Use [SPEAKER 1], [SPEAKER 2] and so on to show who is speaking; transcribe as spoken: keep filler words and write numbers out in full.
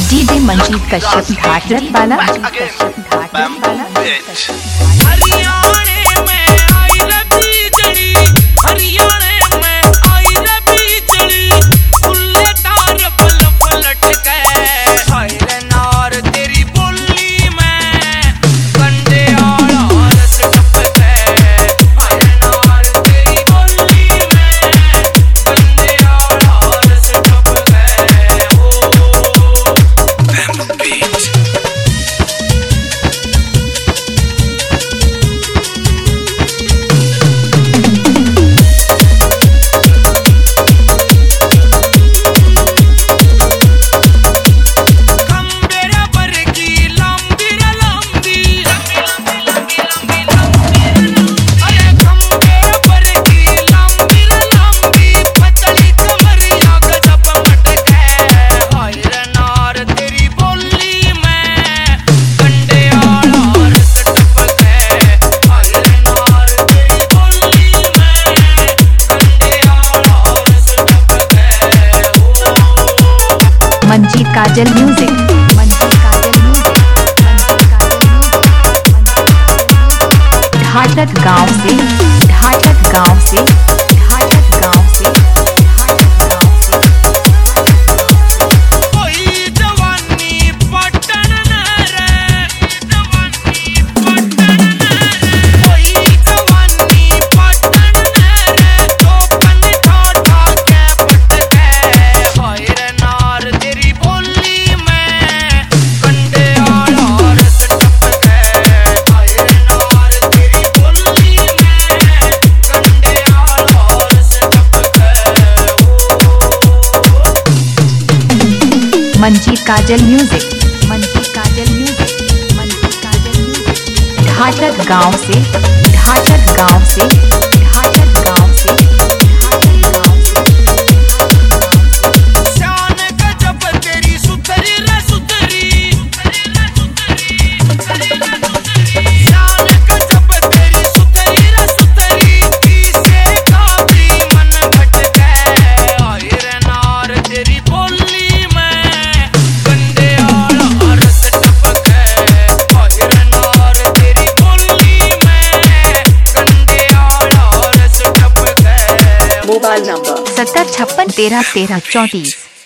[SPEAKER 1] DJ Manjeet Kashyap घाटरत वाला Manjeet Kajal music Manjeet Kajal music घाटत गांव से घाटत गांव से घाटत गांव से Manjeet Kajal music Manjeet Kajal music Manjeet Kajal music घाटत गांव से घाटत गांव से घाटत गांव से घाटत गांव से
[SPEAKER 2] शान गजब तेरी सुतरी रे सुतरी शान गजब तेरी सुतरी रे सुतरी किसे काबी मन भटके आए रे नार तेरी बोली
[SPEAKER 1] मोबाइल नंबर सत्तर छप्पन तेरह तेरह चौंतीस।